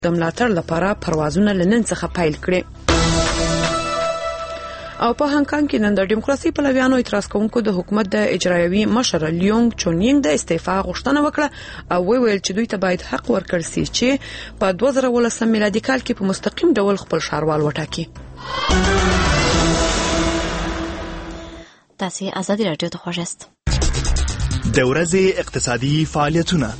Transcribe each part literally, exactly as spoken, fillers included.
د ملاتړ لپاره پروازونه لنن څخه پیل کړي. او په هانګ کانګ کې نن د دیموکراسي پلویانو اعتراض کوونکو د حکومت د اجرایوي مشر لیونګ چونینګ د استعفا غوښتنه وکړه او ویل چې دوی ته باید حق ورکړل شي چې په دوه زره ولسم میلادي کال کې په مستقیم ډول خپل ښاروال وټاکي. تاسو آزادي رادیو ته خوښ یاست. د ورځې اقتصادي فعالیتونه.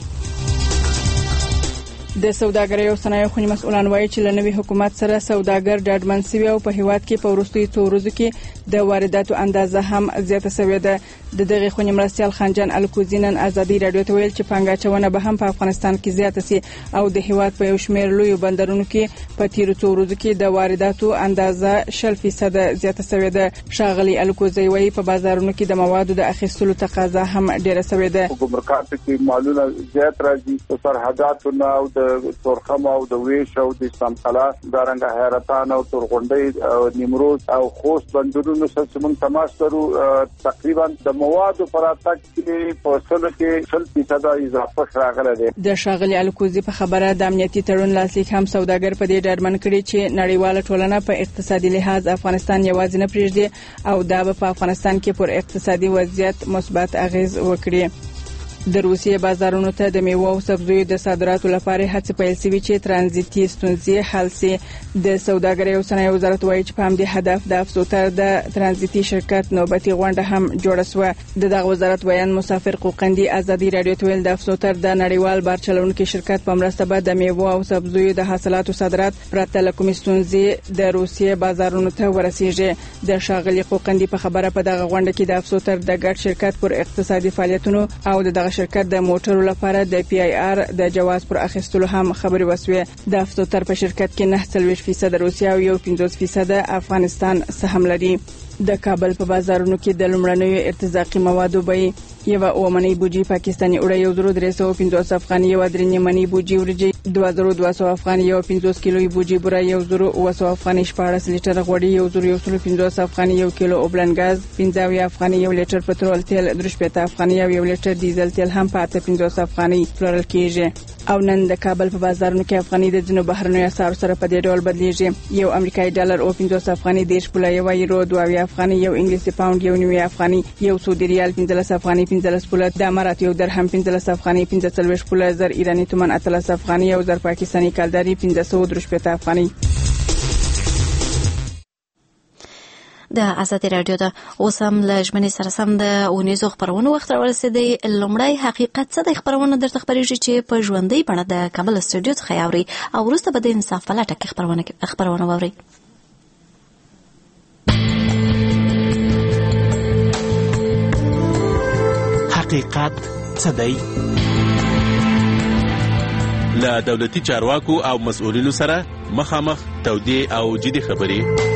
د سوداګرۍ او صنایعو خونی مسؤلان وایي چې له نوي حکومت سره سوداګر ډاډمن شوي او په هیواد کې په وروستیو څو ورځو کې د وارداتو اندازه هم زیاته شوې ده. د دغه خونی مرستیال خانجان الکوزي نن آزادي رادیو ته ویل چې پانګاچونه به هم په افغانستان کې زیاته شي او د هیواد په یو شمېر لوی بندرونو کې په تیرو څو ورځو کې د وارداتو اندازه شل فیصد زیاته شوې ده. ښاغلي الکوزي وایي په بازارونو کې د موادو د اخیستلو تقاضا هم ډیره شوې ده. ګمرکات کې مالونه زیات راځي په سرحداتو او د تورخم او د ویش او د سمقلا دارنګ حیرتان او تورغونډي او نیمروز او خوست بندرونو سره موږ تماس لرو. تقریبا د موادو پراتک کې په سلو کې شل فیصد اضافه راغله ده. د ښاغلي الکوزي په خبره د امنیتي تړون لاسلیک هم سوداګر په دې ډاډمن کړي چې نړیواله ټولنه په اقتصادي لحاظ افغانستان یوازې نه پرېږدي او دا به په افغانستان کې پر اقتصادي وضعیت مثبت اغیز وکړي. د روسیې بازارونو ته د میوه او سبزیو د صادراتو لپاره هڅې پیل شوې چې ترانزیتي ستونزې حل شي. د سوداګرۍ او صنایعو وزارت وایي چې په همدې هدف د افسوتر د ترانزیتي شرکت نوبتي غونډه هم جوړه شوه. د دغه وزارت ویان مسافر قوقندي آزادي رادیو ته ویل د افسوتر د نړیوال بار چلونکو شرکت په مرسته به د میوه او سبزیو د حاصلاتو صادرات پرته له کومې ستونزې د روسیې بازارونو ته ورسیږي. د ښاغلي قوقندي په خبره په دغه غونډه کې د افسوتر د ګډ شرکت پر اقتصادي فعالیتونو او د شرکت د موټرو لپاره د پی آی آر د جواز پر اخیستلو هم خبري وسوي. د افسوتر په شرکت کې نه څلوېښت فیصد روسیا او یو پنځوس فیصد افغانستان سهم لري. د کابل په بازارونو کې د لومړنیو ارتزاقي موادو بیې یو اومنی بوجي پاکستاني وړه یو زرو درې سوه پنځوس افغاني یو درې نیمنی بوجي ورجی دوه زره دوه سوه افغاني یو پنځوس کیلو بوجي بوره یو زرو اوه سوه افغاني شپاړس لیټر غوړي یو زرو یو سل پنځوس افغاني یو کیلو اوبلن غاز پنځه افغاني یو لیټر پټرول تیل درې شپږ افغاني یو لیټر ډیزل تیل هم په اته پنځوس افغاني پلورل کیږي. او نن د کابل په بازارونو کې افغاني د ځینو بهرنیو اسعارو سره په دې ډول بدلیږي. یو امریکایي ډالر او پنځوس افغاني دیش پوله یو یورو دوه افغاني یو انګلیسي پاوند یو نیوي افغاني یو سعودي ریال پنځلس افغاني پنځلس پوله د امارات یو درهم پنځلس افغاني پنځه څلوېښت پوله زر ایراني تومان اتلس افغاني یو زر پاکستاني کالداري پنځه سوه درې شپېته افغاني. د آزادي رادیو د اوسم له ژمنې سره سم د اونیزو خبرونو وخت راورسېدی. لومړی حقیقت څه د خبرونه درته خبرېږي چې په ژوندۍ بڼه د کابل استودیو څخه اوري او وروسته به د انصاف په لټه کې خبرونه خبرونه واوري. حقیقت څه دی؟ له دولتي چارواکو او مسؤلینو سره مخامخ تودې او جدي خبرې.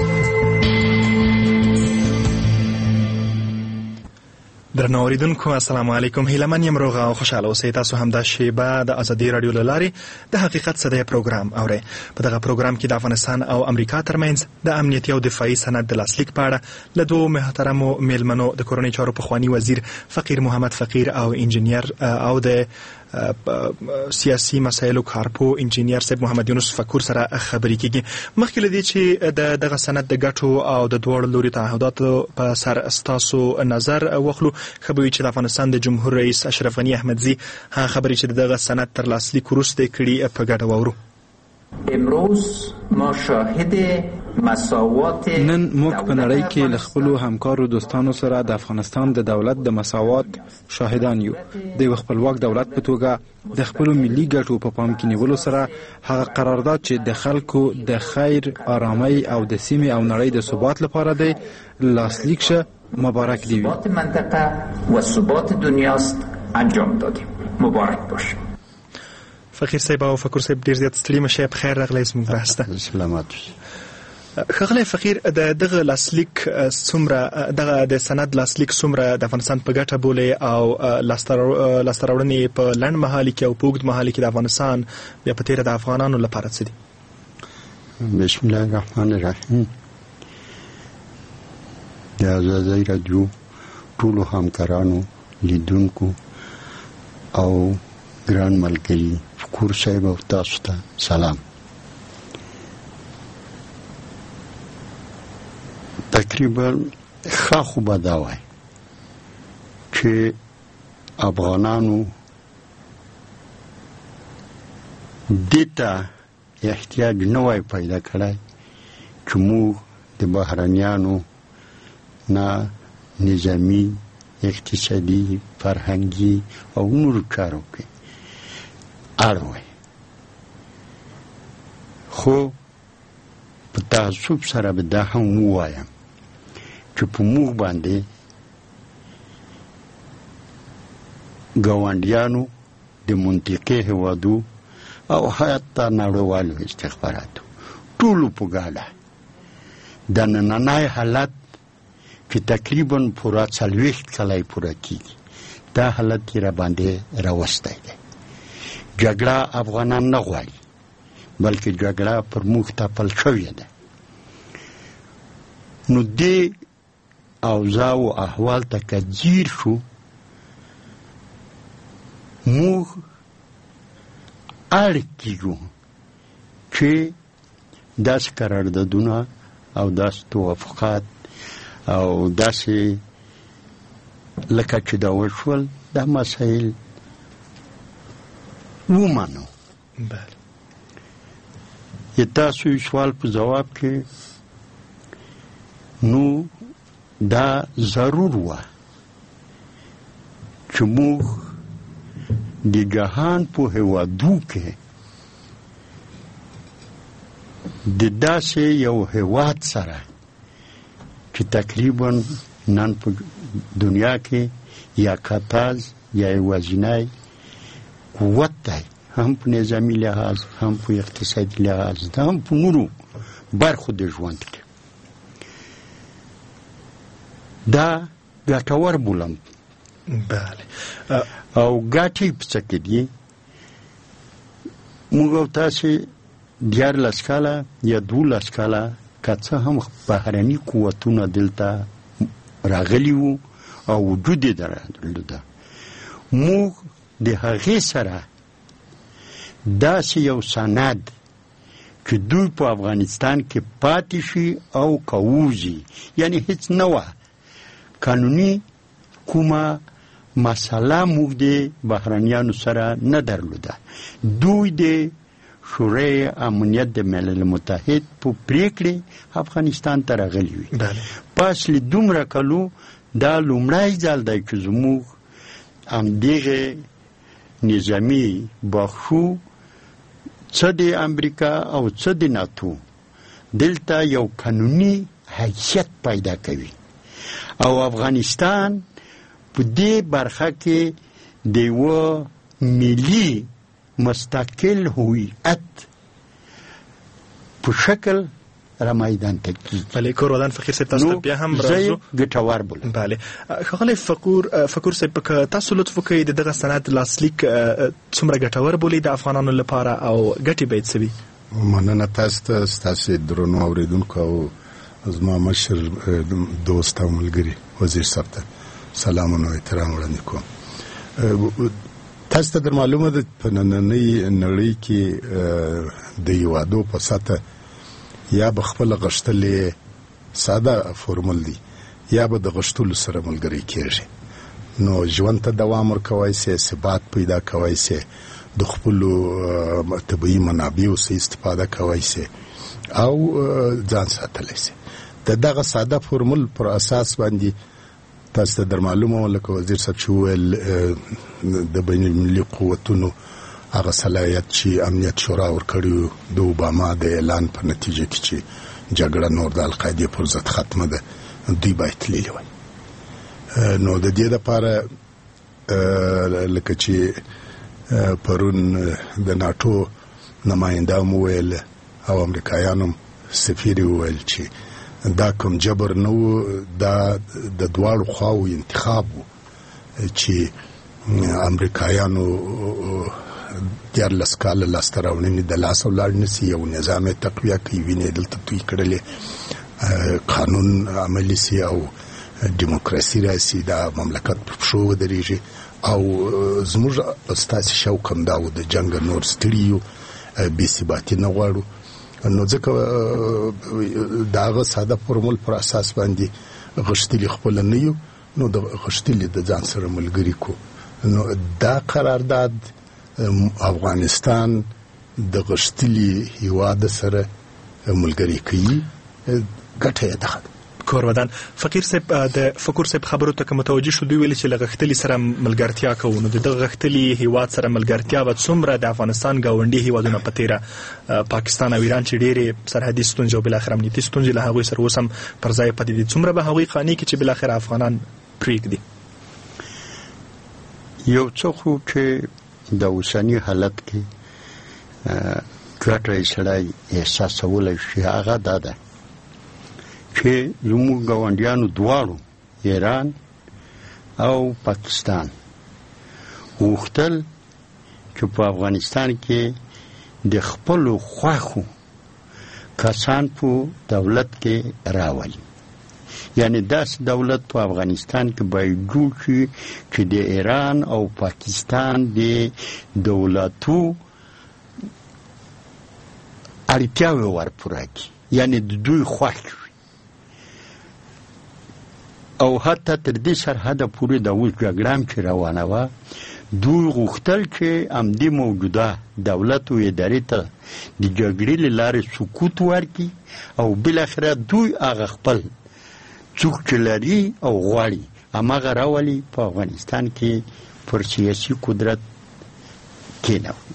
درنو اوریدونکو السلام علیکم. هیله من یم روغ او خوشاله اوسئ. تاسو هم د شیبه د آزادي رادیو له لارې د حقیقت څه دی پروګرام اورئ. په دغه پروګرام کې د افغانستان او امریکا ترمنځ د امنیتي او دفاعي سند د لاسلیک په اړه له دوه محترمو میلمنو د کورنۍ چارو پخوانی وزیر فقیر محمد فقیر او انجینیر او د سیاسي مسایلو کارپو انجینیر صاحب محمد یونس فکور سره خبرې کیږي. مخکې له دې چې د دغه سند د ګټو او د دوړ لوري تعهداتو په سر استاسو نظر واخلو، خبرې چې د افغانستان د جمهور رئیس اشرف غنی احمدزي هغه خبرې چې دغه سند تر لاسلیک وروسته کړي په ګډه واورو. امروز ما شاهد مساوات نن موږ په نړۍ کې له خپلو همکارو دوستانو سره د افغانستان د دولت د مساوات شاهدان یو. د یو خپلواک دولت په توګه د خپلو ملي ګټو په پام کې نیولو سره هغه قرارداد چې د خلکو د خیر، آرامۍ او د سیمې او نړۍ د ثبات لپاره دی لاسلیک شه. مبارک دی. ثبات منطقه و ثبات دنیاست انجام دادیم. مبارک باشه. فقیر صاحب او فکر صاحب ډیر زیات ستړي مشه. په خیر راغلی زموږ بحث ته. سلامات. ښاغلی فقیر، د دغه لاسلیک څومره دغه د سند لاسلیک څومره د افغانستان په ګټه بولې او لاسته راوړنې په لنډ مهال کې او په اوږد مهال کې د افغانستان بیا په تیره د افغانانو لپاره څه دي؟ بسم الله الرحمن الرحیم. د آزادۍ رادیو ټولو همکارانو، لیدونکو او ګران ملګري فکور صاحب او تاسو ته سلام. تقریبا ښه خو به دا وای چې افغانانو دې ته احتیاج نه وای پیدا کړی چې موږ د بهرنیانو نه نظامی، اقتصادي، فرهنګي او نورو چارو کې اړ وای. خو په تعصب سره به دا هم ووایم چې په موږ باندې ګاونډیانو د منطقې هېوادو او حتی نړیوالو استخباراتو ټولو په ګاډه د نننی حالت چې تقریبا پوره څلوېښت کاله یې پوره کېږي، دا حالت یې را باندې راوستی دی. جګړه افغانان نه غواړي، بلکې جګړه پر موږ تپل شوې ده. نو دې اوضاع او احوال ته که ځیر شو، موږ اړ کېږو چې داسې قراردادونه او داسې توافقات او داسې لکه چې دا وشول دا مسایل ومنو. بله. ی تاسو سوال په جواب کې نو دا ضرور و چې موږ د جهان په هېوادو کې د داسې یو هېواد سره چې تقریبا نن په دنیا کې یا قطاز یا یوازینی قوت دی، هم په نظامی لحاظ، هم په اقتصادي لحاظ، هم په نورو برخو د ژوند کې. دا ګټور بولم. بله. او ګټې په څه کې دي؟ موږ او تاسې دیارلس کاله یا دولس کاله که څه هم بهرني قوتونه دلته راغلي وو او وجود یې درلوده، موږ د هغې سره داسې یو سند چې دوی په افغانستان کې پاتې شي او که ووځي، یعنې هیڅ نه وه قانوني کومه مسله موږ د بهرنیانو سره نه درلوده. دوی د شورای امنیت د ملل متحد په پریکړې افغانستان ته راغلي وي. پس له دومره کلو دا لومړی ځل دی چې زموږ همدغې نظامي بخشو څه د امریکا او څه د ناتو دلته یو قانوني حیثیت پیدا کوي او افغانستان په دې برخه کې د یوه ملي مستقل هویت په شکل را میدان ته کیږي. بله. کور ودان فقیر صاحب تاسو بیا هم راځو. ګټور بولم. بله. ښاغلی فقور فقور صاحب که تاسو لطف وکړئ د دغه سند لاسلیک څومره ګټور بولي د افغانانو لپاره او ګټې به یې څه وي؟ مننه تاسو ته، ستاسې درنو اورېدونکو او زما مشر دوست او ملګري وزیر صاحب ته سلامونه او احترام وړاندې کوم. تاسو ته در معلومه ده په نننۍ نړۍ کې د هېوادو په سطحه یا به خپله غښتلې ساده فورمول دی یا به د غښتلو سره ملګری کېږي. نو ژوند ته دوام ورکوی سي، ثبات پیدا کوی سي، د خپلو طبیعي منابعو څخه استفاده کوی سي او ځان ساتلی سي. د دغه ساده فورمول پر اساس باندې تاسو ته در معلومه لکه وزیر صاحب چې وویل د بین المللي قوتونو هغه صلاحیت چې امنیت شورا ورکړی د اوباما د اعلان په نتیجه کې چې جګړه نور د القاعدې پر ضد ختمه ده، دوی باید تللي وای. نو د دې لپاره لکه چې پرون د ناټو نماینده هم وویل او امریکایانو سفیر وویل چې دا کوم جبر نه و، دا د دواړو خواو انتخاب و چې امریکایانو دیارلس کاله لاسته راوړنې د لاسه ولاړ نسي، یو نظام یې تقویه کوي، وینې دلته توی کړلې، قانون عملي سي او دیموکراسي راسي، دا مملکت په پښو ودرېږي. او زموږ ستاسې شوق هم دا و د جنګ نور ستړي یو، بې ثباتي نه غواړو نو ځکه داغه ساده فورمول پر اساس باندې غشتلی خپل نه یو نو د غشتلی د ځان سره ملګری کو نو دا قرارداد افغانستان د غشتلی هیواد سره ملګری کوي ګټه ده. کورودان فقیر صاحب د فقیر صاحب خبرو ته متوجه شو دوی ویل چې لغختلی سره ملګرتیا کوو نو د غختلی هیواد سره ملګرتیا و څومره د افغانستان گاونډي هیوادونو په تیره پاکستان او ایران چې ډېرې سرحدي ستونزې او بل اخر امنیتي ستونزې له هغوی سره اوس هم پر ځای پاتې دي څومره به هغوی قانع کړي چې بل اخر افغانان پرېږدي؟ یو څه خو چې د اوسني حالت کې ګټه سړی احساسولی شي هغه دا ده چې زموږ ګاونډیانو دواړو ایران او پاکستان غوښتل چې په افغانستان کې د خپلو خوښو کسان په دولت کې راولي. یعنی داس دولت په افغانستان کې باید جوړ شي چې د ایران او پاکستان د دولتو اړتیاوې ورپوره کړي، یعنی د دوی خوښ او حتی تر دې سرحده پورې د اوس جګړه هم چې روانه وه دوی غوښتل چې همدې موجوده دولت او ادارې ته د جګړې له لارې سقوط ورکړي او بالاخره دوی هغه خپل څوک چې لري او غواړي هماغه راولي په افغانستان کې پر سیاسي قدرت کېنوي.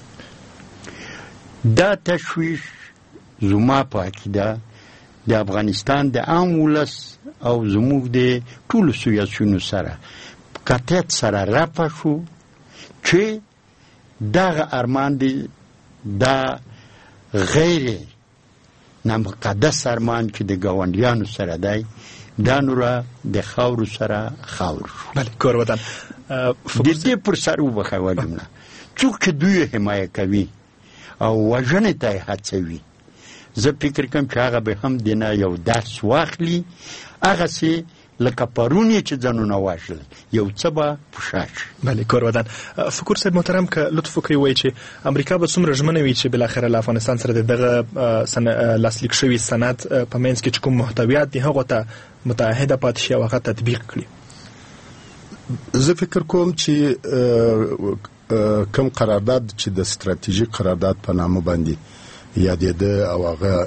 دا تشویش زما په عقیده د افغانستان د عام ولس او زموږ د ټولو سیاسیونو سره قطعیت سره رفع شو چې دغه ارمان دی دا غیر نامقدس ارمان چې د ګاونډیانو سره دی دا نوره د خاورو سره خاور شو. بله کورودان د دې پر سر وبخه وجمله څوک چې دوی حمایه کوي او وژنې ته یې هڅوي زه فکر کوم چې هغه به هم دینه یو درس واخلي هغسې لکه پرون یې چې ځانونه وژل یو څه به پوښه شي. بله کورودان فقیر صاحب محترم که لطف وکړئ وایي چې امریکا به څومره ژمنه وي چې بالاخره له افغانستان سره د دغه لاسلیک شوي سند په منځ کې چې کوم محتویات دي هغو ته متعهده پاتې شي او هغه تطبیق کړي؟ زه فکر کوم چې کوم قرارداد چې د ستراتیژیک قرارداد په نامه باندې یادېده او هغه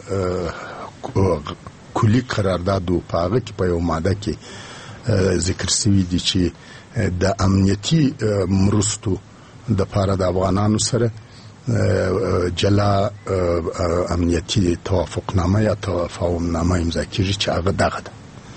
کلی قرارداد و په هغه کې په یو ماده کې ذکر شوي دي چې د امنیتي مرستو د پاره د افغانانو سره جلا امنیتي توافقنامه یا تفاهمنامه امضا کیږي چې هغه دغه ده.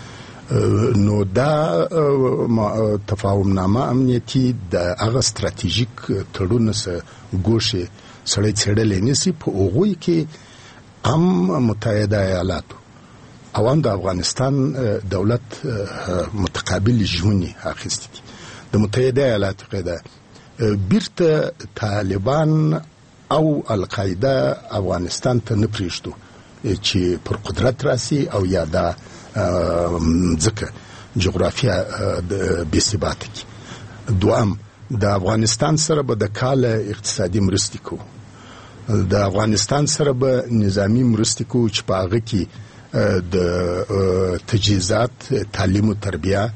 نو دا تفاهمنامه امنیتي د هغه ستراتیژیک تړون سره ګوښه سړی څېړلی نیسي په هغوی کې هم متحده ایالاتو او هم د افغانستان دولت متقابل ژمنې اخیستې دي. د متحده ایالاتو قاعده بیرته طالبان او القاعده افغانستان ته نه پرېږدو چې پر قدرت راسي او یا دا ځکه جغرافیا بې ثباته کړي. دوام د افغانستان سره به د کاله اقتصادي مرستې کوو، د افغانستان سره به نظامی مرستې کوو چې په هغه کې د تجهیزات تعلیم و تربیه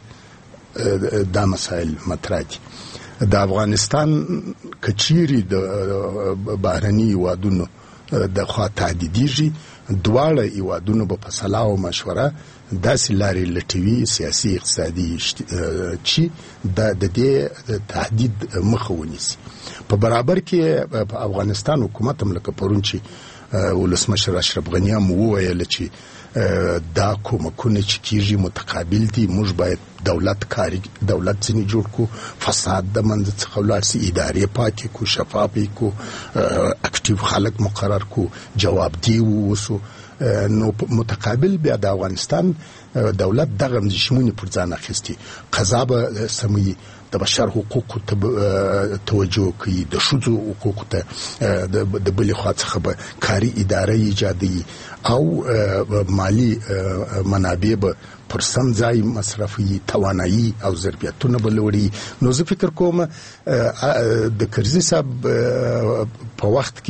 دا مسائل مطرح دي. د افغانستان کچيري د بهرني هیوادونو د خوا تعدیدیږي دواړه هیوادونو به په صلاح او مشوره داسې لارې لټوي سیاسي اقتصادي چې د دې تهدید مخه ونیسي. په برابر کې په افغانستان حکومت هم لکه پرون چې ولسمشر اشرف غني هم وویل چې دا کومکونه چې کیږي متقابل دي، موږ باید دولت کاری دولت ځینې جوړ کو، فساد د منځ څخه ولاړ سي، ادارې پاکې کو، شفافې کو، اکټیو خلک مقرر کو، جوابدي ووسو. نو متقابل بیا د افغانستان دولت دغه ژمنې پر ځان اخیستي، قضا به سموي، د بشر حقوقو ته توجه کوي، د ښځو حقوقو ته د بلې خوا څخه به کاري اداره ایجادوي او مالی منابع به پر سم ځای مصرفي، توانایي او ظرفیتونه به لوړي. نو زه فکر کوم د کرزي صاحب په وخت کې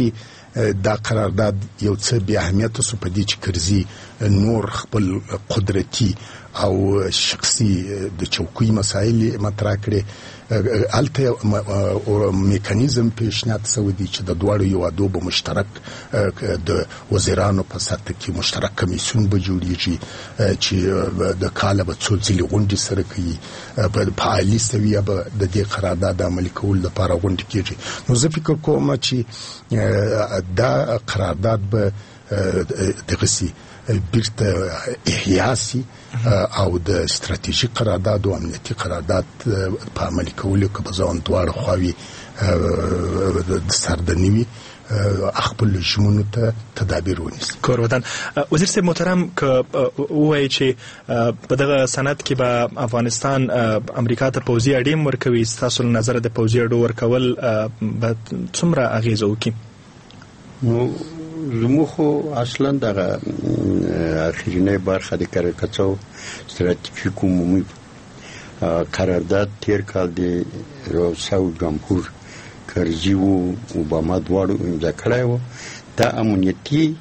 دا قرارداد یو څه بی اهمیت سو په دې چې کرزي نور خپل قدرتي او شخصي د چوکۍ مسایل مطرح کړي. الته میکانیزم پیشنهاد شوی دی چې د دوړو یو ادو به مشترک د وزیرانو په سطح کې مشترک کمیسیون به جوړیږي چې د کاله به څو ځلې غونډې سره کوي په فعالي سویه به د دې قرارداد عملي کول لپاره غونډې کیږي. نو زه فکر کوم چې دا قرارداد به دغه سي بیرته احیا سي او د ستراتیژیک قرارداد او امنیتي قرارداد په عملي کولو کې به ځان دواړه خواوې د سردنوي خپل ژمنو ته تدابیر ونیسي. کورودان وزیر صاحب محترم که وایي چې په دغه سند کې به افغانستان امریکا ته پوځي اډې ورکوي، ستاسو له نظره د پوځي اډو ورکول به څومره اغیزه وکړي؟ نو زموږ خو اصلا دغه اخرینۍ برخه د کرکڅو ستراتیژیک عمومي قرارداد تیر کال د روساو جمهور کرزي و اوباما دواړو امضا کړی و. دا امنیتي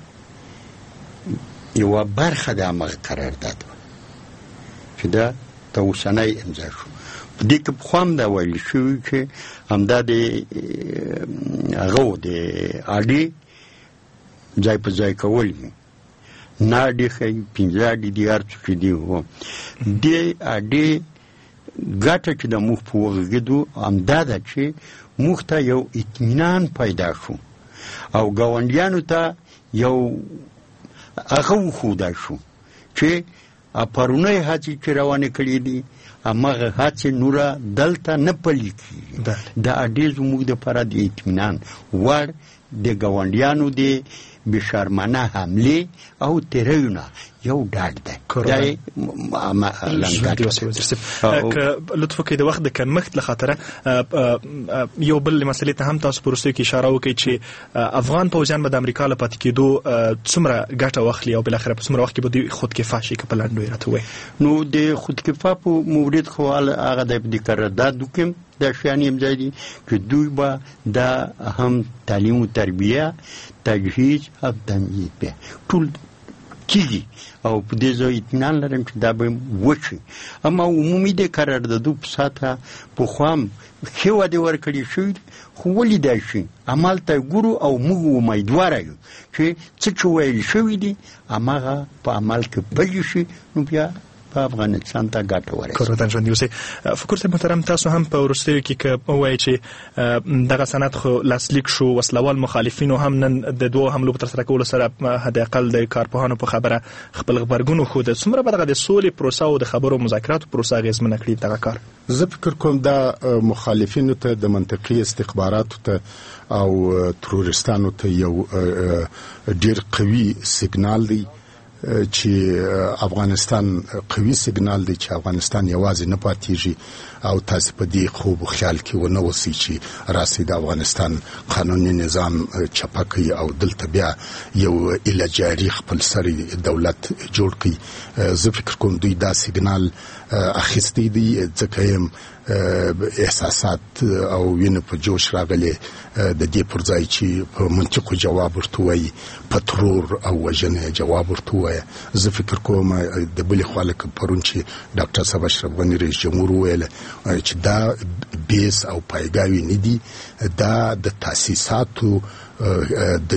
یوه برخه د همغه قرارداد و چې دا د اوسنی امضا شو. په دې کې پخوا هم دا ویل شوي چې همدا د هغه د اډې ځای په ځای کول وي، نه اډې ښایي پنځه اډې دي هر څه چې دي و. دې اډې ګټه چې د موږ په وغږېدو همدا ده چې موږ ته یو اطمینان پیدا شو او ګاونډیانو ته یو هغه وښوده شو چې پرونی هڅې چې روانې کړي دي همغه هڅې نوره دلته نه پلي کېږي. د اډې زموږ دپاره د اطمینان وړ د ګاونډیانو د بشرمانه حملې او تیریونه یو ډاډ ده. که لطف وکړئ د وخت د کمښت له خاطره یو بل مسلې ته هم تاسو په وروستیو کې اشاره وکړئ چې افغان پوځیان به د امریکا له پاتې کېدو څومره ګټه واخلي او بالاخره په څومره وخت کې به دوی خودکفا شي، که په لنډو یې راته ووایئ. نو د خودکفا په مورد خو هغه د قرارداد وکړم دا شیان یې ځای دي چې دوی به دا هم تعلیم و تربیه تجهیز او تمهید به ټول کیږي او په دې ځای اطمینان لرم چې دا به وشي. اما عمومي د قراردادو په ساته پخوا هم ښې وعدې ورکړې شوي خو ولې دا شي عمل ته ګورو او موږ امیدواره یو چې څه چې ویل شوي دي هماغه په عمل کې پلي شي نو بیا په افغانستان ته ګټه ورسوي. کورودان ژوندي اوسئ. فکر صاحب محترم تاسو هم په وروستیو کې که ووایئ چې دغه سند خو لاسلیک شو، وسلوال مخالفینو هم نن د دوو حملو په ترسره کولو سره حداقل د کارپوهانو په خبره خپل غبرګون وښوده. څومره به دغه د سولې پروسه او د خبرو مذاکراتو پروسه اغېزمنه کړي دغه کار؟ زه فکر کوم دا مخالفینو ته د منطقي استخباراتو ته او ترورستانو ته یو ډیر قوي سیګنال دی چې افغانستان قوي سیګنال دی چې افغانستان یوازې نه پاتېږي او تاسو په دې خوب خیال کې ونه اوسئ چې راسي د افغانستان قانوني نظام چپکي او دلته بیا یو الجاري خپل سری دولت جوړ کړي. زه فکر کوم دوی دا سیګنال اخیستی دی ځکه هم احساسات او وینه په جوش راغلي د دې پر ځای چې په منطقو جواب ورته وایي په ترور او وژنې جواب ورته وایي. زه فکر کوم د بلې خوا لکه پرون چې ډاکټر صاحب اشرف غني رئیس جمهور وویل چې دا بیس او پایګاوي نه دي، دا د تاسیساتو د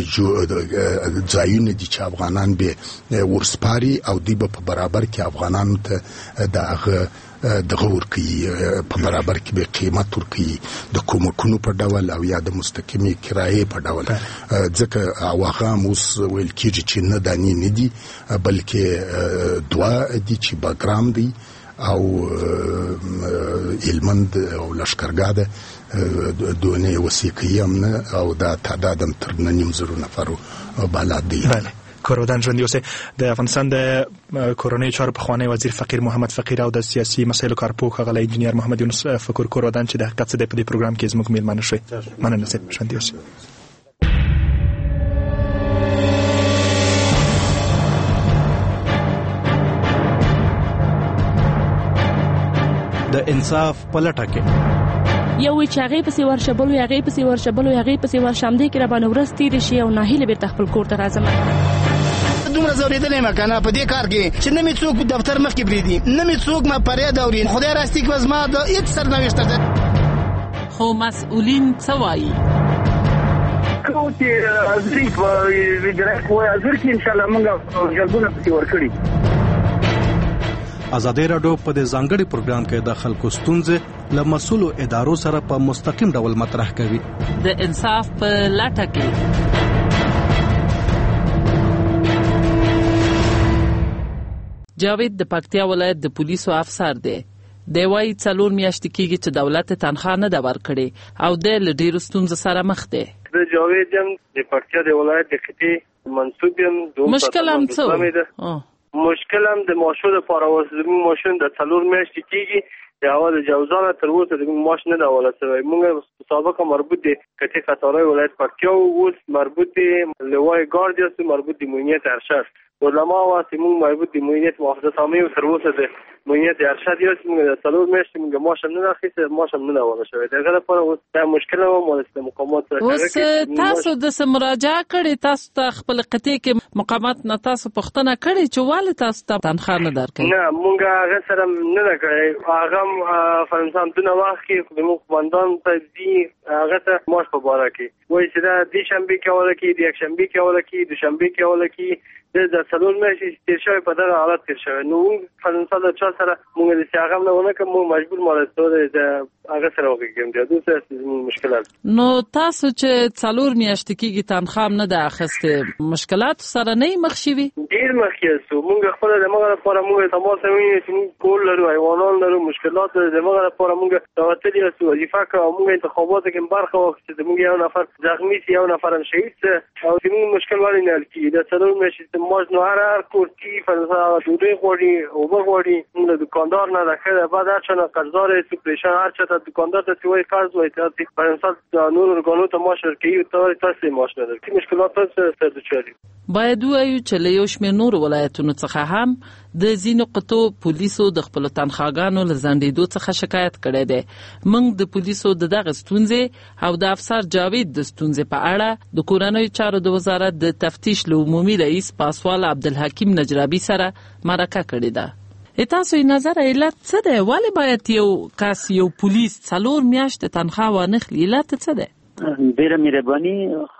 ځایونه دي چې افغانان به ورسپاري او دوی به په برابر کې افغانانو ته دغه دغه ورکوي، په برابر کې به قیمت ورکوي د کومکونو په ډول او یا د مستقیمي کرایې په ډول. ځکه هغه اوس ویل کېږي چې نه دانې نه دي بلکې دوه دي چې باګرام دی او هلمند او لښکرګاه ده دونه وسیقي امنه او دا تعداد تر نیم زرو نفرو بالا دی. بله. کورودان ژوندي اوسئ. د افغانستان د کورنۍ چارو پخوانی وزیر فقیر محمد فقیر او د سیاسي مسایلو کارپوه ښاغلی انجینیر محمد یونس فکر کورودان چې د حقیقت څه دی په دې پروګرام کې زموږ میلمانه شوي. مننه صاحب، ژوندي اوسئ. د انصاف په لټه کې یو چې هغه پسې ورشبلو هغه پسې ورشبلو هغه پسې ورشم دی کې را باندې ورځ تیر شي او ناهیله بیرته خپل کور ته راځم. دومره زوریدلې ما کنه په دې کار کې چې نه می څوک دفتر مخ کې بریدي نه می څوک ما پرې دوري خدای راستي کې زما د هیڅ سرنوشت ده. خو مسؤلین څه وایي؟ کوم چې ازري په ویډرک وای ازر کې ان شاء الله موږ جلبونه پکې ورکړي. ازادي راډیو په دې ځانګړي پروګرام کې د خلکو ستونزې له مسؤلو ادارو سره په مستقیم ډول مطرح کوي. د انصاف په لټه کې جاوید د پکتیا ولایت د پولیسو افسر دی. دی وايي څلور میاشتې کېږي چې دولت تنخواه نه ده ورکړې او د له ډېرو ستونزو سره مخ دی. د جاوید یم د پکتیا د ولایت د خطې منسوب یم. مشکل هم څه مشکل هم د ماشو د پاره واسه ماشین د څلور میاشتې کېږي د هوا د جوزانه تر اوسه د ماش نه دا ولا سوی. موږ سابقه مربوط دي کته قطاري ولایت پکتیا او مربوط دي لوای ګاردیاس مربوط دي مونیت ارشد علماء واسه موږ مربوط دي مونیت محافظه عامه تر اوسه د مونیت ارشد یې موږ د څلور میاشتې موږ ماش نه راخیسه ماش نه دا ولا سوی. دغه لپاره دا مشکل و مو د مقامات اوس تاسو د مراجعه کړي تاسو ته خپل قطعي کې مقامات نه تاسو پښتنه کړي چې والي تاسو ته تنخواه نه درکړي؟ نه موږ هغه سره نه کړی. هغه فرنسان دونه وخت کې د مو قومندان ته دی هغه ته ماش په باره کې وایي چې دا د شنبه کې ولا کې د یک شنبه کې ولا کې د شنبه کې ولا کې د څلور میاشتې تیر شوی په دغه حالت تیر شوی. نو فرنسا د چا سره موږ د سیاغه نه ونه کوم مجبور مالستو د هغه سره وګورم د دوه مشکلات. نو تاسو چې څلور میاشتې کېږي تنخواه نه ده اخیسته مشکلات سره نه مخ شوي؟ ډیر مخ یې موږ خپل د مغرب لپاره موږ تماس ویني چې موږ کول لرو حیوانات لرو مشکلات د مغرب لپاره موږ توتلی او وظیفه کوو موږ انتخابات کې برخه واخیسته د موږ یو نفر زخمی شي یو نفر شهید او د موږ مشکل ولی نه لکې د څلور میاشتې موږ نو هر هر کورتی فرضا دوی غوړي او بغوړي موږ دکاندار نه راکړه بعد هر چا قرضدار څه پریشان هر چا ته دکاندار ته وایي قرض وایي ته فرنسا نور ورګانو ته ماش ورکوي ته تاسو ماش نه درکې مشکلات څه څه چاري. باید وایو چې له یو شمېر نورو ولایتونو څخه هم د ځینو قطو پولیسو د خپلو تنخواګانو له ځنډېدو څخه شکایت کړی دی. موږ د پولیسو د دغه ستونزې او د افسر جاوید د ستونزې په اړه د کورنیو چارو د وزارت د تفتیش له عمومي رئیس پاسوال عبدالحکیم نجرابي سره مرکه کړې ده. تاسو یې نظر علت څه دی؟ ولې باید یو کس یو پولیس څلور میاشتې تنخواه وانخلي؟ علت څه دی؟ ډېره مهرباني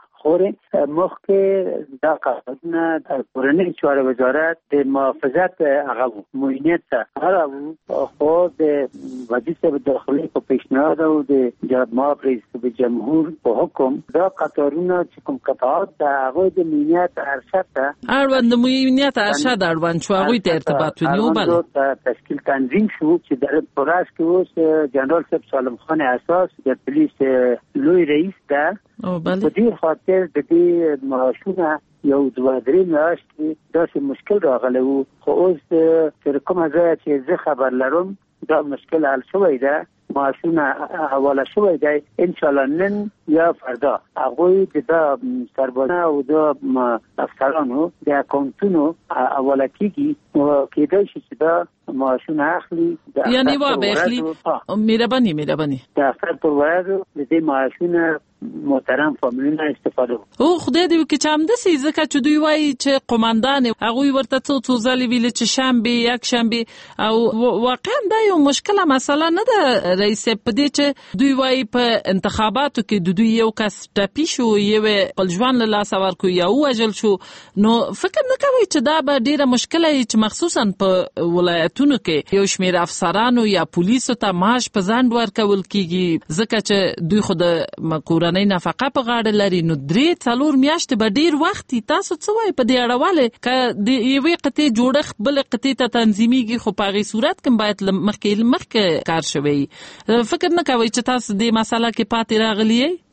خوره مخکې دا قانون د کورنیو چارو وزارت د محافظت هغه موینت ته هغه خو د وزیر داخلي په پیشنهاد او د جمهور رئیس جمهور په حکم دا قطارونه چې کوم قطارات د هغه د موینت ارشد ته اړوند د موینت ارشد اړوند شو هغه ته ارتباط ونیو بل تشکیل تنظیم شو چې د پوراس کې اوس جنرال صاحب سالم خان اساس د پولیس لوی رئیس ده او بل په دې خاطر د دې معاشونه یو دوه درې میاشتې داسې مشکل راغلی وو خو اوس تر کومه ځایه چې زه خبر لرم دا مشکل حل شوی ده معاشونه حواله شوی دی ان شاء الله نن یا فردا هغوی د سربازانو او د افسرانو د اکاونټونو حواله کیږي نو کېدای شي چې دا معاشونه اخلي یعنی وا به اخلي مهرباني مهرباني د اختر پر ورځ د دې معاشونه محترم فامیلونه استفاده او خدای دې وکړي چې همداسې ځکه چې دوی وایي چې قومندان هغوی ورته څو څو ځلې ویلي چې شنبې یک شنبې او واقعا دا یو مشکله مسله نه ده رئیس په دې چې دوی وایي په انتخاباتو کې د دوی یو کس ټپي شو یو خپل ژوند له لاسه ورکړو یا ووژل شو نو فکر نه کوئ چې دا به ډېره مشکله وي چې مخصوصا په ولایتونو کې یو شمېر افسرانو یا پولیسو ته معاش په ځنډ ورکول کېږي ځکه چې دوی خو د کورنۍ نفقه په غاړه لري نو درې څلور میاشتې به ډېر وخت تاسو څه وایي په دې اړه ولې که د یوې قطعې جوړښت بلې قطعې ته تنظیمیږي خو په هغې صورت کې باید مخکې مخکې کار شوی فکر نه کوئ چې تاسو دې مسله کې پاتې راغلی یئ؟ نه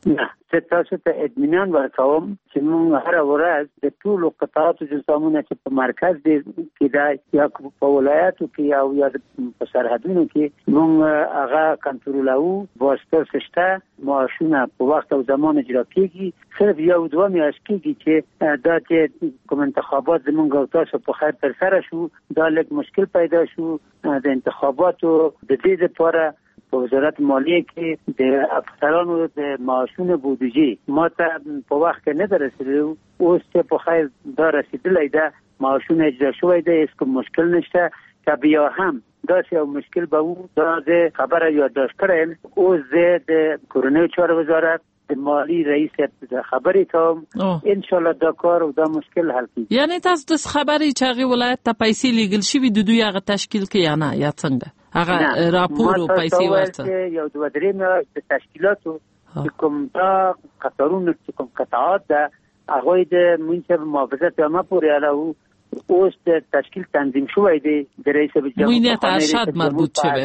زه تاسو ته اطمینان ورکوم چې موږ هر ورځ د ټولو قطعاتو جسامونه چې په مرکز کې دی یا په ولایاتو کې او یا په سرحدونو کې موږ هغه کنټرولوو واسطه سشته معاشونه په وخت او زمان اجرا کیږي. صرف یو دوه میاشتې کېږي چې دا چې کوم انتخابات زموږ او تاسو په خیر تر سره شو دا لږ مشکل پیدا شو. د انتخاباتو د دې لپاره په وزارت مالیه کې د افسرانو د معاشونو بودجه ماته په وخت کې نه درسېدو. اوس چې په خیر دا رسیدلې ده معاشونه اجرا شوی دی هیڅ کوم مشکل نشته. که بیا هم دا یو مشکل به وو دا د خبره یادداشت کړم. اوس زه د کورنۍ چارو وزارت د مالی رئیس خبرې کوم ان شاء الله دا کار او دا مشکل حل کیږي. یعنی تاسو د خبرې چې هغه ولایت ته پیسې لیږل شوی د دوی هغه تشکیل کې یا نه یا څنګه هغه راپور او پیسې ورته یو دوه درې میاشتې د تشکیلاتو چې کوم دا قطارونه چې کوم قطعات ده هغه د منصب محافظت عامه پورې علاوه اوس د تشکیل تنظیم شوی دی د رئیس جمهور موینت ارشد مربوط شوی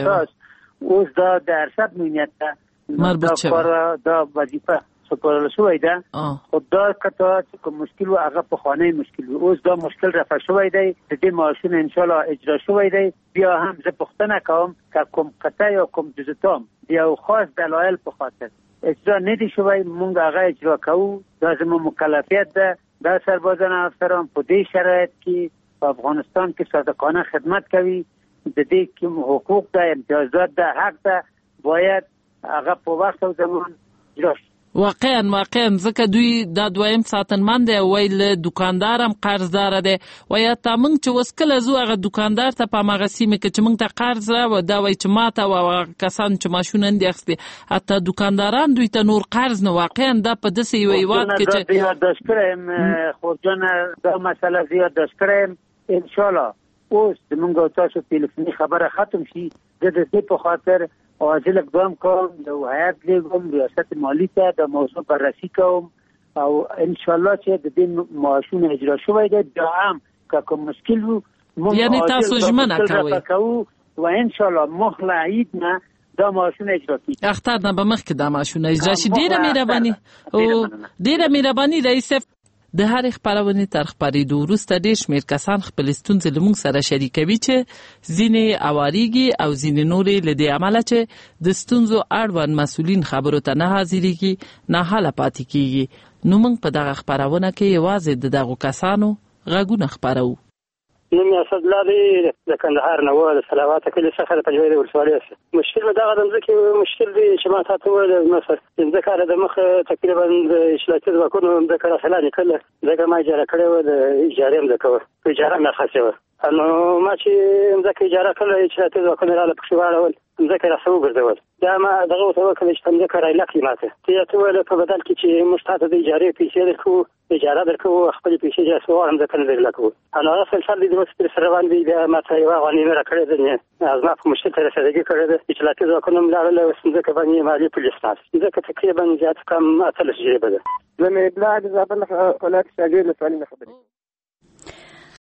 اوس دا د ارشد موینت مربوط شوی دا وظیفه سپارل شوی ده. خو دا قطعات چې کوم مشکل و هغه په خانه مشکل و اوس دا مشکل رفع شوی دی. د دې معاشونه ان شاء الله اجرا شوی دی. بیا هم زه پوښتنه کوم که کوم قطع یا کوم جزتام بیا خاص دلایل په خاطر اجرا نه دي شوی مونږ هغه اجرا کوو. دا زموږ مکلفیت ده. دا سربازان افسران په دې شرایط کې په افغانستان کې صادقانه خدمت کوي. د دې کوم حقوق ده امتیازات ده حق ده باید هغه په وخت او زمان اجرا شي. واقعا واقعا ځکه دوی دا دویم ساتنمن دی ویل دکاندار هم قرضدار دی ویا تا موږ چې وسکله زو هغه دکاندار ته په مغه سیمه کې چې موږ ته قرض را و دا وای چې ماته و کسان چې ماشونه اندي اخستي حتی دکانداران دوی ته نور قرض نه واقعا دا په دسې یو هیواد کې چې زیات دشکرم خو جن دا مسله زیات دشکرم ان شاء الله اوس موږ تاسو ټلیفوني خبره ختم شي د دې په خاطر عاجل اقدام کوم یو هیئت لیږم ریاست مالی ته د موضوع بررسي کوم او ان شاء الله چې د دې معاشونه اجرا شوی دی بیا هم که کوم مشکل وو یعنی تاسو ژمنه کوئ و ان شاء الله مخله عید نه دا معاشونه اجرا کیږي. اختر نه به مخکې دا معاشونه اجرا شي. ډیره مهرباني او ډیره مهرباني رئیس. د هر خبرونه تر خبرېدو وروسته ډېر شمېر کسان خپل ستونزې له موږ سره شریکوي چې ځینې اواریږي او ځینې نورې له دې امله چې د ستونزو اړوند مسؤلین خبرو ته نه حاضرېږي نه حاله پاتې کېږي. نو موږ په دغه خبرونه کې یوازې د دغو کسانو غږونه خپروو. نوم یې اسدالله دی د کندهار نه و د صلوات کلي څخه د پنجویل ولسوالۍ. مشکل به دغه د ځمکې مشکل دی چې ما تاسو وویل مثلا د کار د مخ تقریبا د اشتراکي ځواکونو د کار اعلان کړل ځکه ما اجاره کړې و د اجارې هم وکړه اجاره نه خاصه و نو ما چې ځکه اجاره کړل اشتراکي ځواکونه را لپاره واړول ځکه راځو ګرځول دا ما دغه وکړل چې ځکه را لکه ماته ته ته ول په بدل کې چې مشتاته د اجارې پیسې درکو اجاره درکو خپل پیسې جاسو هم ځکه نه درلکو انا اصل سر دې وسته سره باندې دا ما ته یو غونې نه راکړې ده از ما په مشکل سره رسیدګي کړې ده اشتراکي ځواکونه ملاړل ځکه باندې مالي پولیس ناس ځکه تقریبا زیات کم اتل شي بده زمي بلاد زابل ولایت شاګرد لپاره خبرې